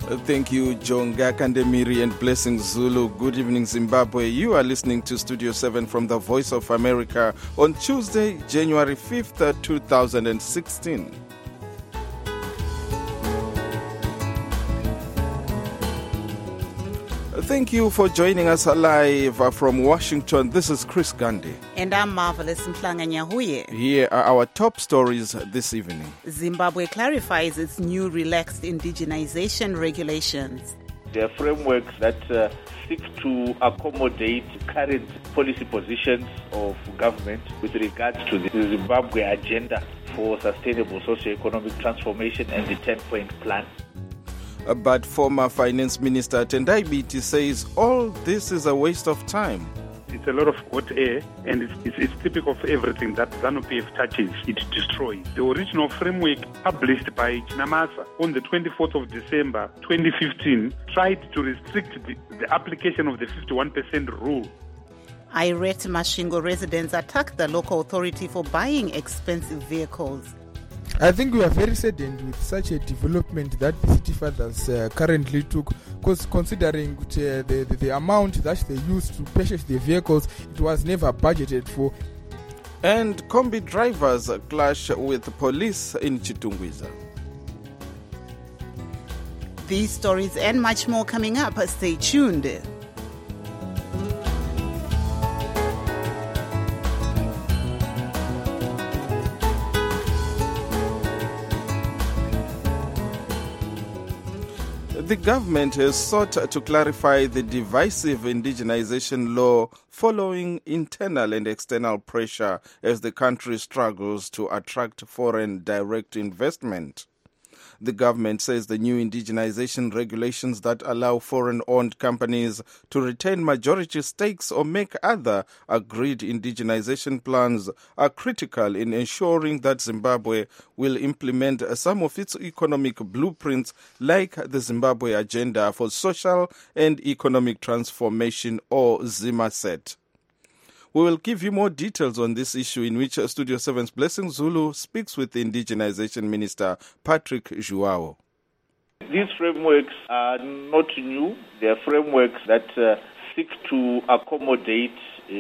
Thank you, Jonga Kandemiri and Blessing Zulu. Good evening, Zimbabwe. You are listening to Studio 7 from the Voice of America on Tuesday, January 5th, 2016. Thank you for joining us live from Washington. This is Chris Gandhi. And I'm Marvelous Mhlanga Nyahuye. Here are our top stories this evening. Zimbabwe clarifies its new relaxed indigenization regulations. There are frameworks that seek to accommodate current policy positions of government with regards to the Zimbabwe agenda for sustainable socio-economic transformation and the 10-point plan. But former Finance Minister Tendai Biti says all this is a waste of time. It's a lot of hot air, and it's typical of everything that ZANU-PF touches, it destroys. The original framework published by Chinamasa on the 24th of December 2015 tried to restrict the application of the 51% rule. Irate Masvingo residents attacked the local authority for buying expensive vehicles. I think we are very saddened with such a development that the city fathers currently took, because considering the amount that they used to purchase the vehicles, it was never budgeted for. And combi drivers clash with police in Chitungwiza. These stories and much more coming up. Stay tuned. The government has sought to clarify the divisive indigenization law following internal and external pressure as the country struggles to attract foreign direct investment. The government says the new indigenization regulations that allow foreign-owned companies to retain majority stakes or make other agreed indigenization plans are critical in ensuring that Zimbabwe will implement some of its economic blueprints, like the Zimbabwe Agenda for Social and Economic Transformation, or ZIMASET. We will give you more details on this issue, in which Studio 7's Blessing Zulu speaks with the Indigenization Minister, Patrick Zhuwao. These frameworks are not new. They are frameworks that seek to accommodate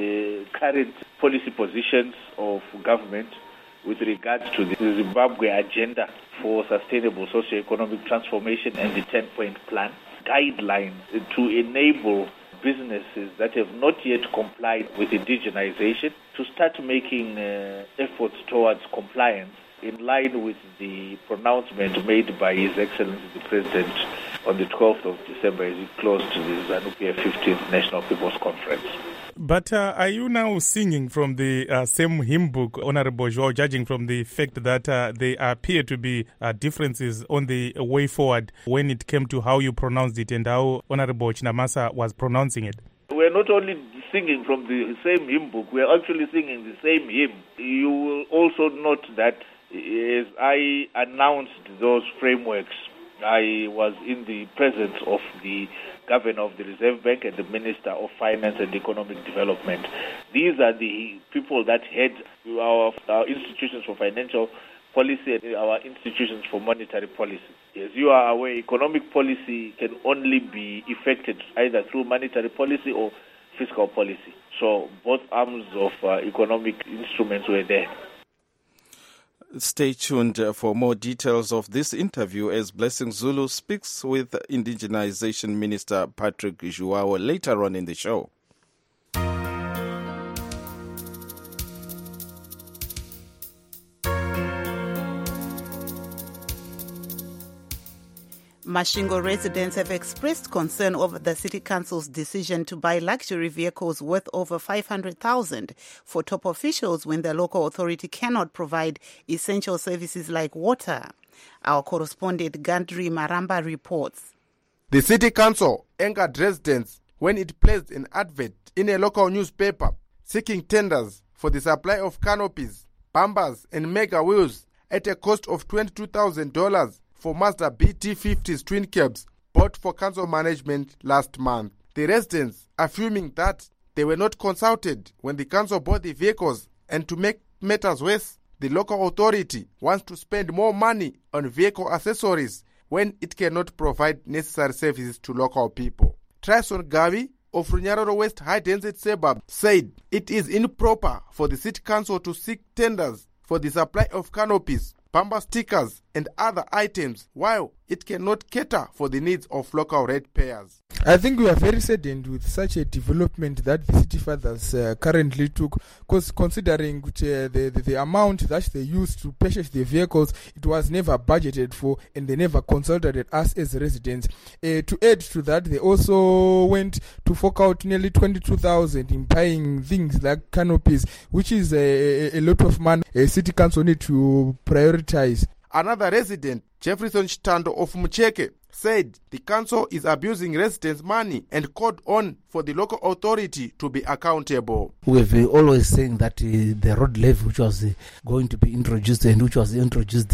current policy positions of government with regards to the Zimbabwe Agenda for Sustainable Socio-Economic Transformation and the 10-point plan, guidelines to enable businesses that have not yet complied with indigenization to start making efforts towards compliance, in line with the pronouncement made by His Excellency the President on the 12th of December as he closed the ZANU-PF 15th National People's Conference. But are you now singing from the same hymn book, Honorable Zhuwao, judging from the fact that there appear to be differences on the way forward when it came to how you pronounced it and how Honorable Chinamasa was pronouncing it? We're not only singing from the same hymn book, we're actually singing the same hymn. You will also note that as I announced those frameworks, I was in the presence of the Governor of the Reserve Bank and the Minister of Finance and Economic Development. These are the people that head our institutions for financial policy and our institutions for monetary policy. As you are aware, economic policy can only be effected either through monetary policy or fiscal policy. So both arms of economic instruments were there. Stay tuned for more details of this interview as Blessing Zulu speaks with Indigenization Minister Patrick Zhuwao later on in the show. Masvingo residents have expressed concern over the City Council's decision to buy luxury vehicles worth over 500,000 for top officials when the local authority cannot provide essential services like water. Our correspondent Gandri Maramba reports. The City Council angered residents when it placed an advert in a local newspaper seeking tenders for the supply of canopies, bumpers and mega wheels at a cost of $22,000 for Mazda BT50's twin cabs bought for council management last month. The residents are fuming that they were not consulted when the council bought the vehicles, and to make matters worse, the local authority wants to spend more money on vehicle accessories when it cannot provide necessary services to local people. Trison Gavi of Runyararo West High Density Suburb said it is improper for the City Council to seek tenders for the supply of canopies, bumper stickers and other items while it cannot cater for the needs of local ratepayers. I think we are very saddened with such a development that the city fathers currently took, because considering the amount that they used to purchase the vehicles, it was never budgeted for and they never consulted us as residents. To add to that, they also went to fork out nearly 22,000 in buying things like canopies, which is a lot of money a city council need to prioritize. Another resident, Jefferson Chitando of Mucheke, said the council is abusing residents' money and called on for the local authority to be accountable. We've always saying that the road levy, which was going to be introduced and which was introduced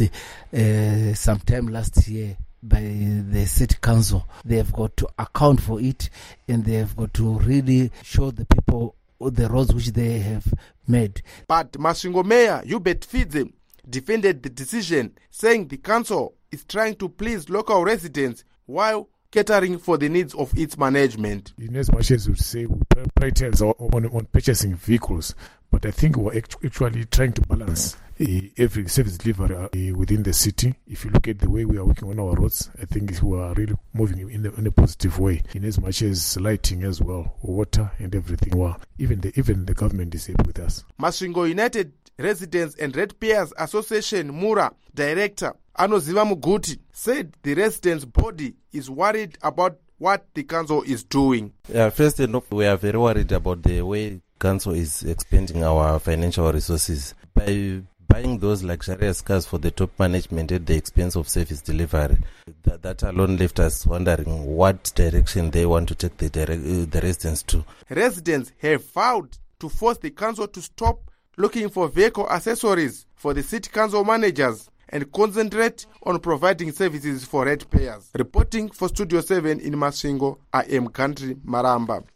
sometime last year by the city council, they have got to account for it and they have got to really show the people the roads which they have made. But Masvingo Mayor Hubert Fidze defended the decision, saying the council is trying to please local residents while catering for the needs of its management. In as much as we say we prioritize on purchasing vehicles, but I think we're actually trying to balance every service delivery within the city. If you look at the way we are working on our roads, I think we are really moving in a positive way, in as much as lighting as well, water and everything. Well, even the government is able with us. Masvingo United Residents and Ratepayers Association Mura Director Anoziva Muguti said the residents' body is worried about what the council is doing. First enough, we are very worried about the way council is expending our financial resources by buying those luxurious cars for the top management at the expense of service delivery. That alone left us wondering what direction they want to take the residents to. Residents have vowed to force the council to stop looking for vehicle accessories for the city council managers and concentrate on providing services for ratepayers. Reporting for Studio 7 in Masvingo, I am Country Maramba.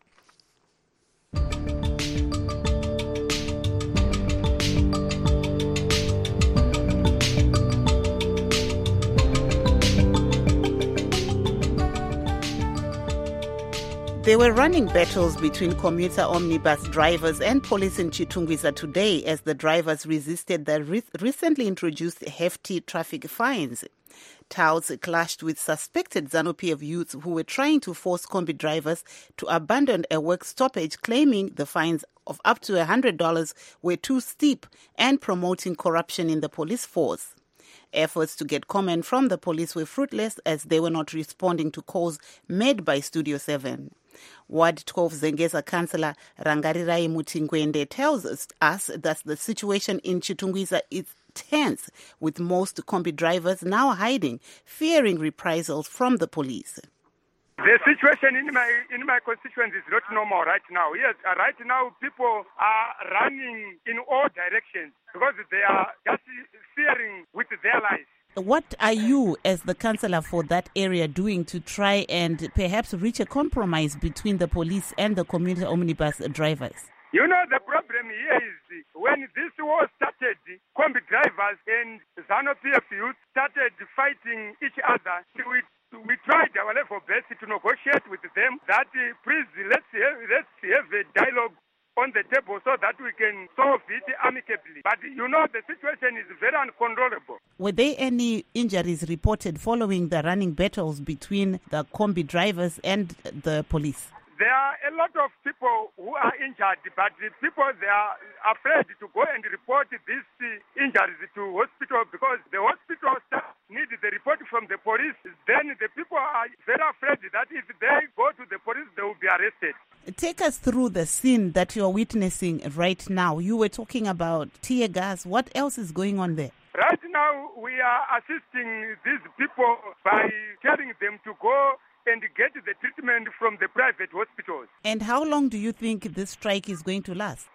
There were running battles between commuter omnibus drivers and police in Chitungwiza today as the drivers resisted the recently introduced hefty traffic fines. Touts clashed with suspected ZANU-PF youths who were trying to force combi drivers to abandon a work stoppage, claiming the fines of up to $100 were too steep and promoting corruption in the police force. Efforts to get comment from the police were fruitless as they were not responding to calls made by Studio 7. Ward 12 Zengeza Councillor Rangarirai Mutingwende tells us that the situation in Chitungwiza is tense, with most combi drivers now hiding, fearing reprisals from the police. The situation in my constituency is not normal right now. Yes, right now people are running in all directions because they are just fearing with their lives. What are you, as the councillor for that area, doing to try and perhaps reach a compromise between the police and the commuter omnibus drivers? You know, the problem here is when this war started, combi drivers and ZANU-PF youth started fighting each other. We tried our level best to negotiate with them that please let's have a dialogue on the table so that we can solve it amicably. But you know, the situation is very uncontrollable. Were there any injuries reported following the running battles between the combi drivers and the police? There are a lot of people who are injured, but the people, they are afraid to go and report these injuries to hospital because the hospital staff need the report from the police. Then the people are very afraid that if they go to the police, they will be arrested. Take us through the scene that you're witnessing right now. You were talking about tear gas. What else is going on there? Right now, we are assisting these people by telling them to go and get the treatment from the private hospitals. And how long do you think this strike is going to last?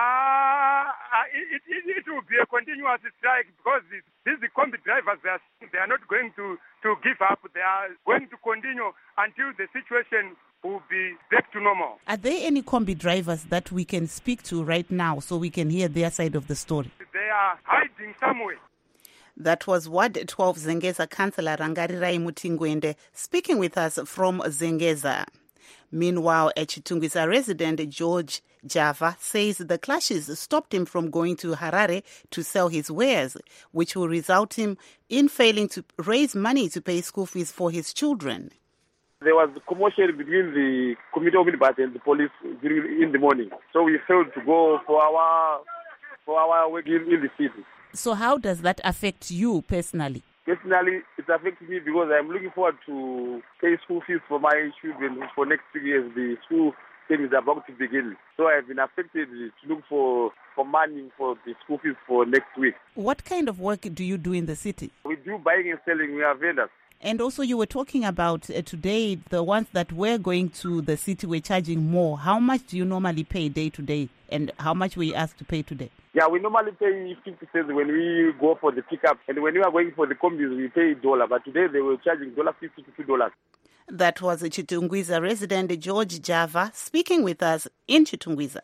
It will be a continuous strike because these combi drivers, they are not going to give up. They are going to continue until the situation will be back to normal. Are there any combi drivers that we can speak to right now so we can hear their side of the story? They are hiding somewhere. That was Ward 12 Zengeza Councillor Rangarirai Mutingwende speaking with us from Zengeza. Meanwhile, a Chitungwiza resident, George Java, says the clashes stopped him from going to Harare to sell his wares, which will result him in failing to raise money to pay school fees for his children. There was commotion between the committee of Minibus and the police in the morning. So we failed to go for our work in the city. So how does that affect you personally? Personally, it affects me because I'm looking forward to pay school fees for my children for next 2 years. The school term is about to begin. So I've been affected to look for money for the school fees for next week. What kind of work do you do in the city? We do buying and selling. We are vendors. And also you were talking about today, the ones that were going to the city were charging more. How much do you normally pay day to day? And how much were you asked to pay today? Yeah, we normally pay 50 cents when we go for the pickup. And when we are going for the combis, we pay $1. But today they were charging $50 to $2. That was a Chitungwiza resident, George Java, speaking with us in Chitungwiza.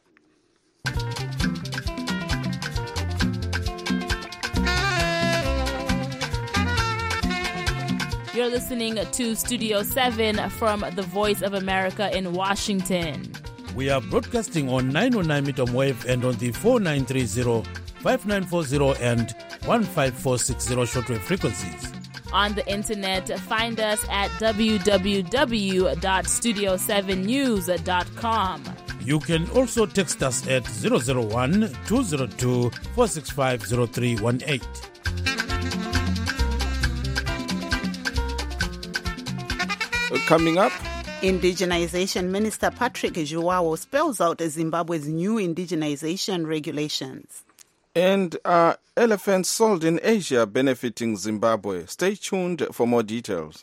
You're listening to Studio 7 from the Voice of America in Washington. We are broadcasting on 909 medium wave and on the 4930, 5940 and 15460 shortwave frequencies. On the internet, find us at www.studio7news.com. You can also text us at 001-202-465-0318. Coming up, Indigenization Minister Patrick Joao spells out Zimbabwe's new indigenization regulations. And elephants sold in Asia benefiting Zimbabwe. Stay tuned for more details.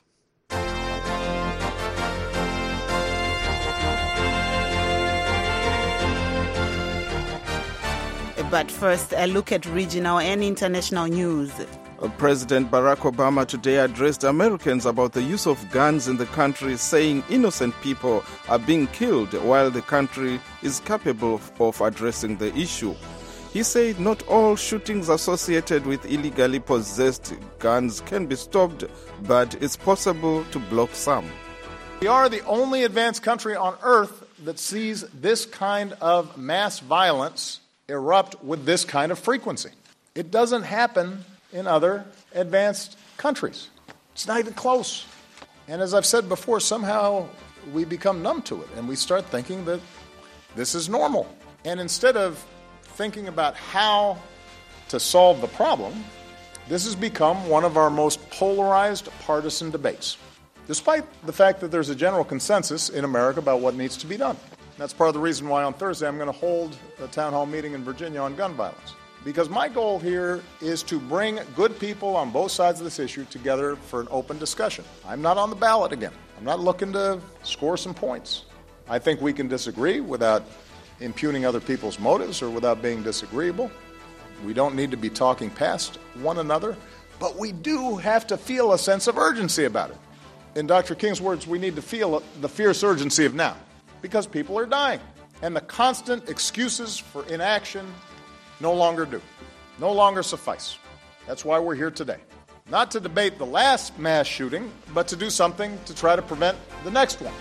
But first, a look at regional and international news. President Barack Obama today addressed Americans about the use of guns in the country, saying innocent people are being killed while the country is capable of addressing the issue. He said not all shootings associated with illegally possessed guns can be stopped, but it's possible to block some. We are the only advanced country on earth that sees this kind of mass violence erupt with this kind of frequency. It doesn't happen in other advanced countries. It's not even close. And as I've said before, somehow we become numb to it and we start thinking that this is normal. And instead of thinking about how to solve the problem, this has become one of our most polarized partisan debates, despite the fact that there's a general consensus in America about what needs to be done. That's part of the reason why on Thursday I'm going to hold a town hall meeting in Virginia on gun violence. Because my goal here is to bring good people on both sides of this issue together for an open discussion. I'm not on the ballot again. I'm not looking to score some points. I think we can disagree without impugning other people's motives or without being disagreeable. We don't need to be talking past one another, but we do have to feel a sense of urgency about it. In Dr. King's words, we need to feel the fierce urgency of now, because people are dying. And the constant excuses for inaction no longer do, no longer suffice. That's why we're here today. Not to debate the last mass shooting, but to do something to try to prevent the next one.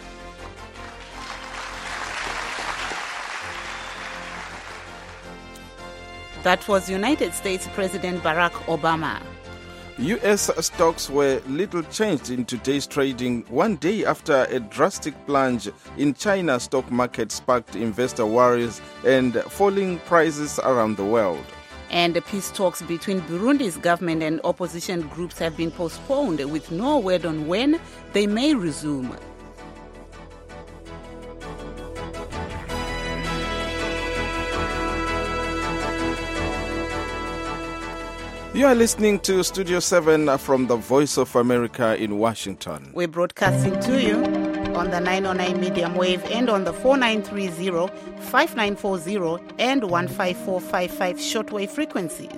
That was United States President Barack Obama. U.S. stocks were little changed in today's trading, one day after a drastic plunge in China's stock market sparked investor worries and falling prices around the world. And the peace talks between Burundi's government and opposition groups have been postponed, with no word on when they may resume. You are listening to Studio 7 from the Voice of America in Washington. We're broadcasting to you on the 909 medium wave and on the 4930, 5940 and 15455 shortwave frequencies.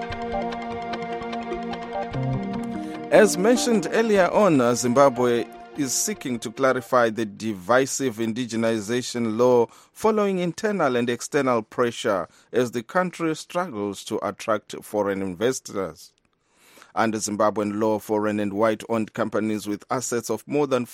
As mentioned earlier on, Zimbabwe is seeking to clarify the divisive indigenization law following internal and external pressure as the country struggles to attract foreign investors. Under Zimbabwean law, foreign and white-owned companies with assets of more than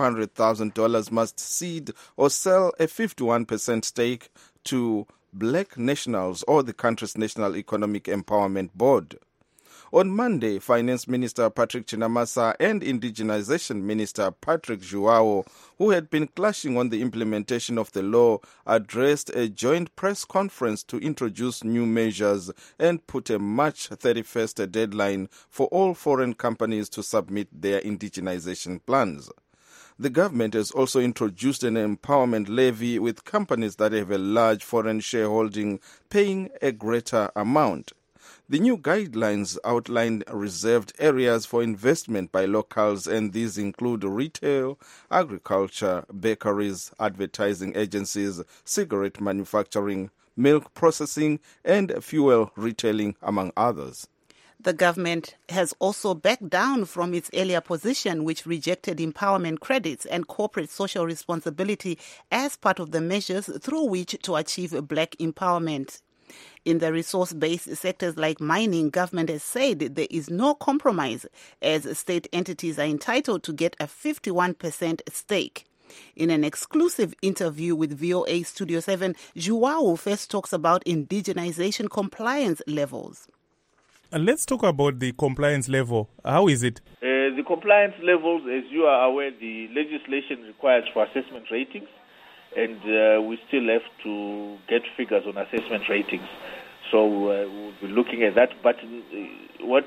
$500,000 must cede or sell a 51% stake to black nationals or the country's National Economic Empowerment Board. On Monday, Finance Minister Patrick Chinamasa and Indigenization Minister Patrick João, who had been clashing on the implementation of the law, addressed a joint press conference to introduce new measures and put a March 31st deadline for all foreign companies to submit their indigenization plans. The government has also introduced an empowerment levy with companies that have a large foreign shareholding paying a greater amount. The new guidelines outline reserved areas for investment by locals, and these include retail, agriculture, bakeries, advertising agencies, cigarette manufacturing, milk processing, and fuel retailing, among others. The government has also backed down from its earlier position, which rejected empowerment credits and corporate social responsibility as part of the measures through which to achieve black empowerment. In the resource-based sectors like mining, government has said there is no compromise as state entities are entitled to get a 51% stake. In an exclusive interview with VOA Studio 7, João first talks about indigenization compliance levels. Let's talk about the compliance level. How is it? The compliance levels, as you are aware, the legislation requires for assessment ratings, and we still have to get figures on assessment ratings. So we'll be looking at that. But what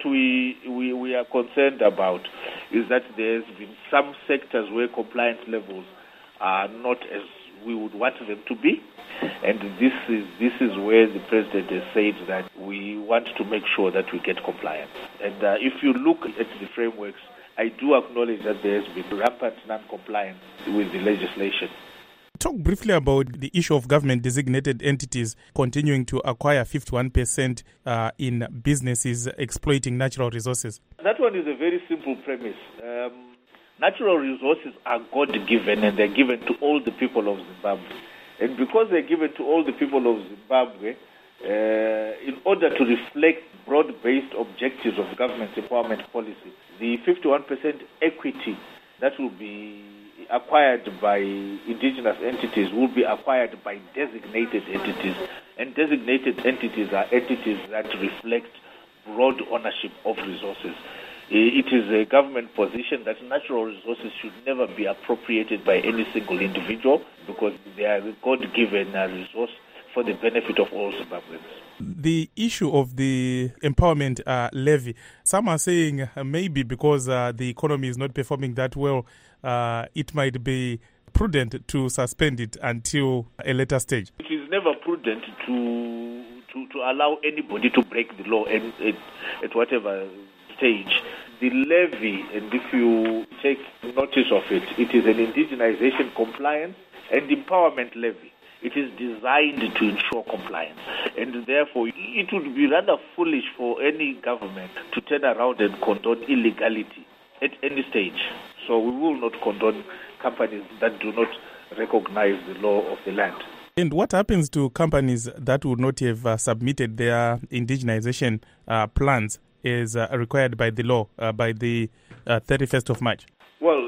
we are concerned about is that there's been some sectors where compliance levels are not as we would want them to be. And this is where the president has said that we want to make sure that we get compliance. And if you look at the frameworks, I do acknowledge that there has been rampant non-compliance with the legislation. Talk briefly about the issue of government-designated entities continuing to acquire 51% in businesses exploiting natural resources. That one is a very simple premise. Natural resources are God-given, and they're given to all the people of Zimbabwe. And because they're given to all the people of Zimbabwe, in order to reflect broad-based objectives of government empowerment policy, the 51% equity that will be acquired by indigenous entities will be acquired by designated entities. And designated entities are entities that reflect broad ownership of resources. It is a government position that natural resources should never be appropriated by any single individual because they are a God-given resource for the benefit of all Zimbabweans. The issue of the empowerment levy, some are saying maybe because the economy is not performing that well, it might be prudent to suspend it until a later stage. It is never prudent to allow anybody to break the law at whatever stage. The levy, and if you take notice of it, it is an indigenization compliance and empowerment levy. It is designed to ensure compliance. And therefore, it would be rather foolish for any government to turn around and condone illegality at any stage. So we will not condone companies that do not recognize the law of the land. And what happens to companies that would not have submitted their indigenization plans as required by the law by the 31st of March? Well,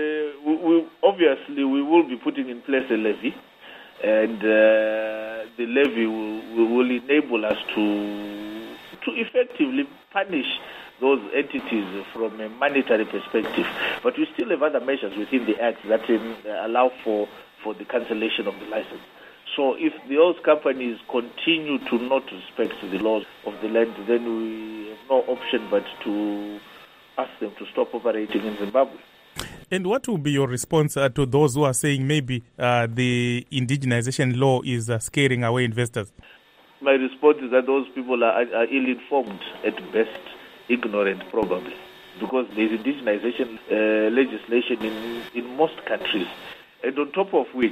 obviously we will be putting in place a levy, and the levy will enable us to effectively punish those entities from a monetary perspective. But we still have other measures within the Act that allow for the cancellation of the license. So if those companies continue to not respect the laws of the land, then we have no option but to ask them to stop operating in Zimbabwe. And what will be your response to those who are saying maybe the indigenization law is scaring away investors? My response is that those people are ill-informed, at best ignorant probably, because there is indigenization legislation in most countries. And on top of which,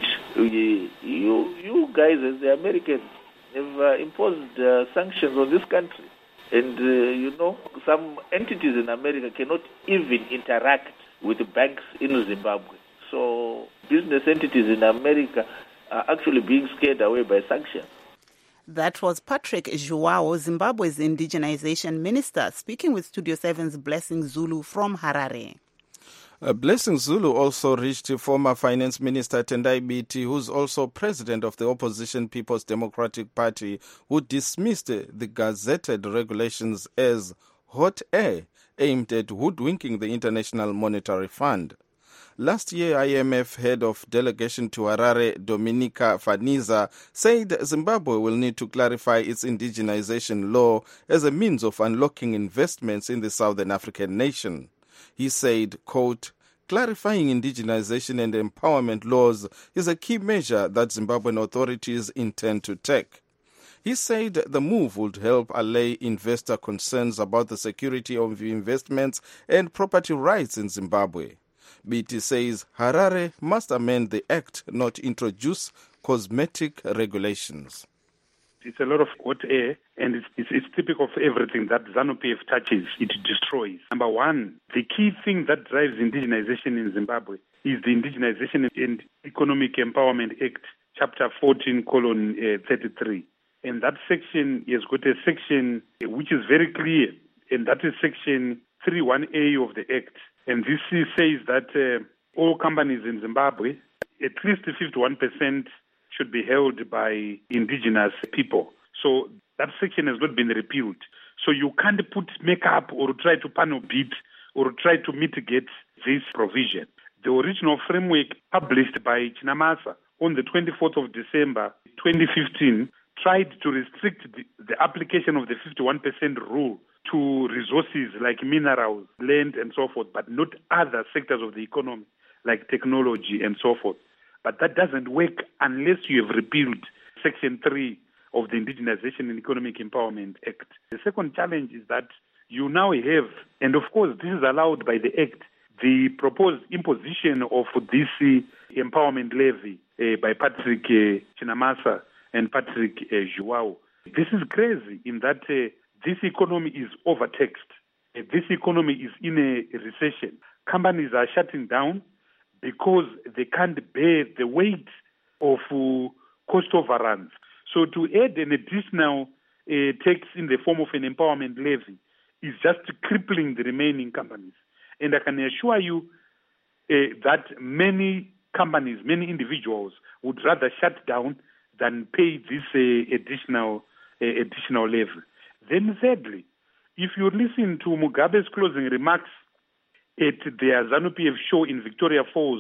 you guys as the Americans have imposed sanctions on this country. And, some entities in America cannot even interact with banks in Zimbabwe. So business entities in America are actually being scared away by sanctions. That was Patrick Joao, Zimbabwe's indigenization minister, speaking with Studio 7's Blessing Zulu from Harare. Blessing Zulu also reached former Finance Minister Tendai Biti, who's also president of the opposition People's Democratic Party, who dismissed the gazetted regulations as hot air aimed at hoodwinking the International Monetary Fund. Last year, IMF head of delegation to Harare, Dominica Faniza, said Zimbabwe will need to clarify its indigenization law as a means of unlocking investments in the Southern African nation. He said, quote, clarifying indigenization and empowerment laws is a key measure that Zimbabwean authorities intend to take. He said the move would help allay investor concerns about the security of investments and property rights in Zimbabwe. BT says Harare must amend the act, not introduce cosmetic regulations. It's a lot of hot air, and it's typical of everything that ZANU-PF touches, it destroys. Number one, the key thing that drives indigenization in Zimbabwe is the Indigenization and Economic Empowerment Act, Chapter 14:33. And that section has got a section which is very clear, and that is Section 31A of the Act. And this says that all companies in Zimbabwe, at least 51%, should be held by indigenous people. So that section has not been repealed. So you can't put makeup or try to panel beat or try to mitigate this provision. The original framework published by Chinamasa on the 24th of December 2015 tried to restrict the application of the 51% rule to resources like minerals, land, and so forth, but not other sectors of the economy like technology and so forth. But that doesn't work unless you have repealed Section 3 of the Indigenization and Economic Empowerment Act. The second challenge is that you now have, and of course this is allowed by the Act, the proposed imposition of this empowerment levy by Patrick Chinamasa and Patrick Joao. This is crazy in that this economy is overtaxed. This economy is in a recession. Companies are shutting down because they can't bear the weight of cost overruns. So to add an additional tax in the form of an empowerment levy is just crippling the remaining companies. And I can assure you that many companies, many individuals would rather shut down than pay this additional levy. Then thirdly, if you listen to Mugabe's closing remarks at their ZANU-PF show in Victoria Falls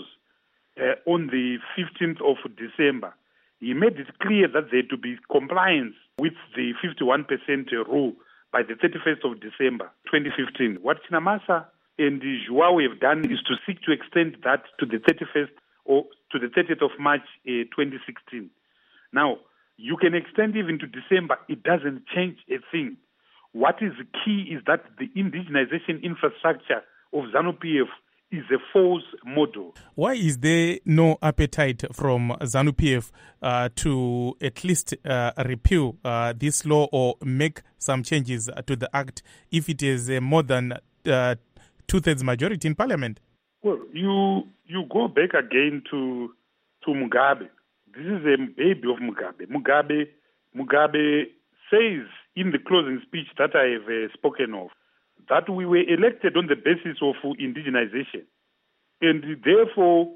on the 15th of December, he made it clear that there had to be compliance with the 51% rule by the 31st of December 2015. What Chinamasa and Joao have done is to seek to extend that to the 31st or to the 30th of March 2016. Now, you can extend even to December. It doesn't change a thing. What is key is that the indigenization infrastructure of ZANU-PF is a false model. Why is there no appetite from ZANU-PF to at least repeal this law or make some changes to the act if it is more than two-thirds majority in parliament? Well, you go back again to Mugabe. This is a baby of Mugabe. Mugabe says in the closing speech that I have spoken of that we were elected on the basis of indigenization. And therefore,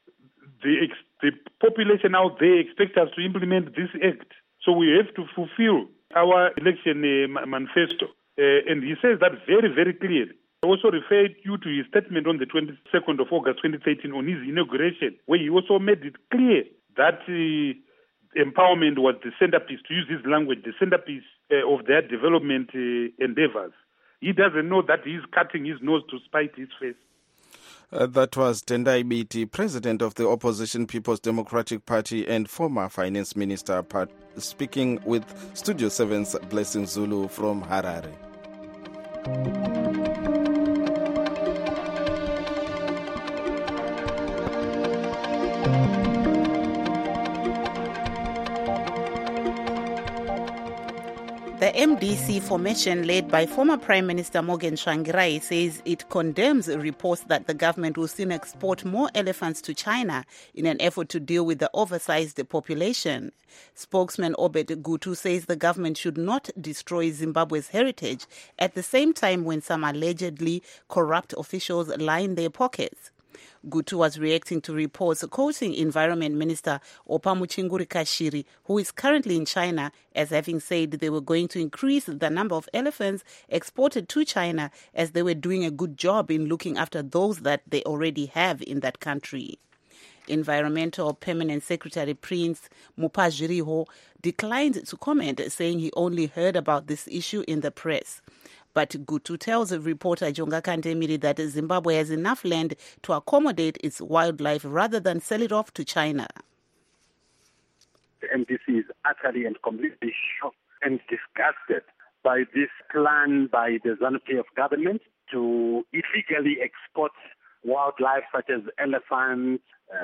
the population out there expect us to implement this act. So we have to fulfill our election manifesto. And he says that very, very clearly. I also referred you to his statement on the 22nd of August 2013 on his inauguration, where he also made it clear that empowerment was the centerpiece, to use his language, the centerpiece of their development endeavors. He doesn't know that he's cutting his nose to spite his face. That was Tendai Biti, president of the opposition People's Democratic Party and former finance minister, speaking with Studio 7's Blessing Zulu from Harare. The MDC formation, led by former Prime Minister Morgan Tsvangirai, says it condemns reports that the government will soon export more elephants to China in an effort to deal with the oversized population. Spokesman Obed Gutu says the government should not destroy Zimbabwe's heritage at the same time when some allegedly corrupt officials line their pockets. Gutu was reacting to reports quoting Environment Minister Opamuchinguri Kashiri, who is currently in China, as having said they were going to increase the number of elephants exported to China as they were doing a good job in looking after those that they already have in that country. Environmental Permanent Secretary Prince Mupazhiriho declined to comment, saying he only heard about this issue in the press. But Gutu tells reporter Jonga Kandemiri that Zimbabwe has enough land to accommodate its wildlife rather than sell it off to China. The MDC is utterly and completely shocked and disgusted by this plan by the ZANU-PF government to illegally export wildlife such as elephants,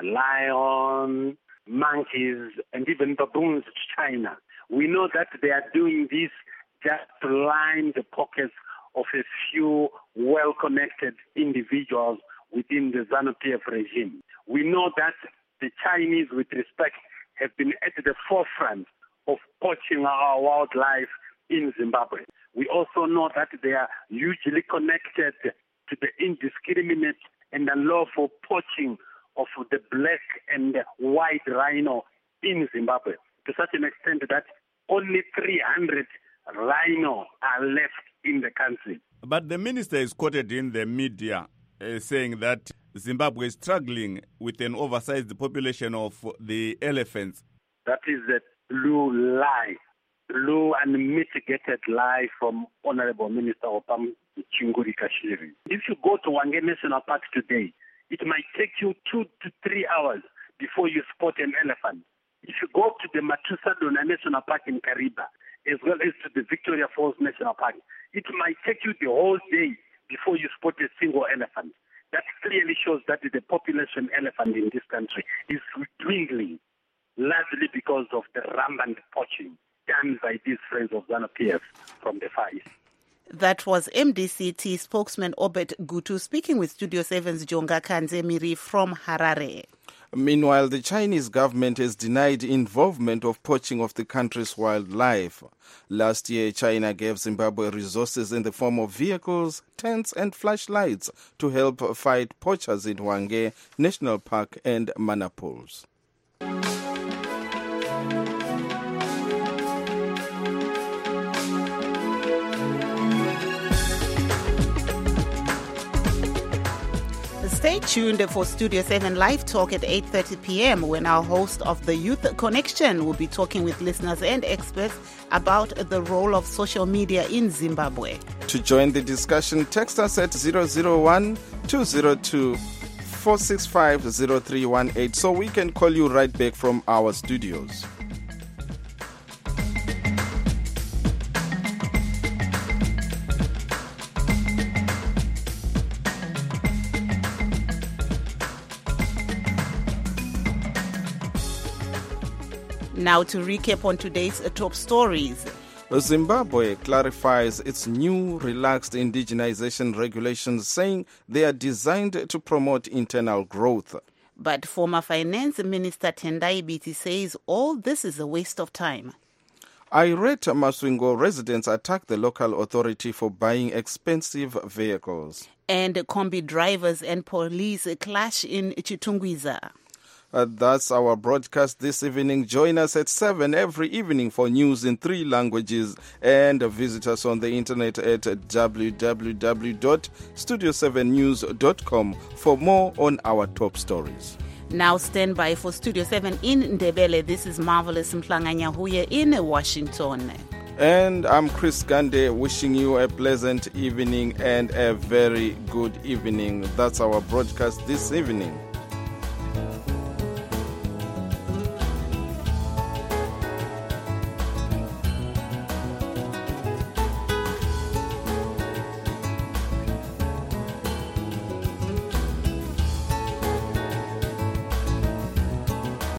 lions, monkeys, and even baboons to China. We know that they are doing this just to line the pockets of a few well-connected individuals within the ZANU-PF regime. We know that the Chinese, with respect, have been at the forefront of poaching our wildlife in Zimbabwe. We also know that they are hugely connected to the indiscriminate and unlawful poaching of the black and white rhino in Zimbabwe, to such an extent that only 300 rhino are left in the country. But the minister is quoted in the media saying that Zimbabwe is struggling with an oversized population of the elephants. That is a blue lie, blue and mitigated lie from Honorable Minister Opamuchinguri Kashiri. If you go to Hwange National Park today, it might take you 2 to 3 hours before you spot an elephant. If you go to the Matusadona National Park in Kariba, as well as to the Victoria Falls National Park, it might take you the whole day before you spot a single elephant. That clearly shows that the population elephant in this country is dwindling, largely because of the rampant poaching done by these friends of ZANU-PF from the Far East. That was MDCT spokesman Obed Gutu speaking with Studio 7's Jonga Kanzemiri from Harare. Meanwhile, the Chinese government has denied involvement of poaching of the country's wildlife. Last year, China gave Zimbabwe resources in the form of vehicles, tents and flashlights to help fight poachers in Hwange National Park and Manaples. Stay tuned for Studio 7 Live Talk at 8:30 p.m. when our host of the Youth Connection will be talking with listeners and experts about the role of social media in Zimbabwe. To join the discussion, text us at 001-202-465-0318 so we can call you right back from our studios. Now to recap on today's top stories. Zimbabwe clarifies its new relaxed indigenization regulations, saying they are designed to promote internal growth. But former Finance Minister Tendai Biti says all this is a waste of time. Irate Masvingo residents attack the local authority for buying expensive vehicles. And Kombi drivers and police clash in Chitungwiza. That's our broadcast this evening. Join us at 7 every evening for news in 3 languages and visit us on the internet at www.studio7news.com for more on our top stories. Now stand by for Studio 7 in Ndebele. This is Marvelous Mplanganya in Washington. And I'm Chris Gande, wishing you a pleasant evening and a very good evening. That's our broadcast this evening.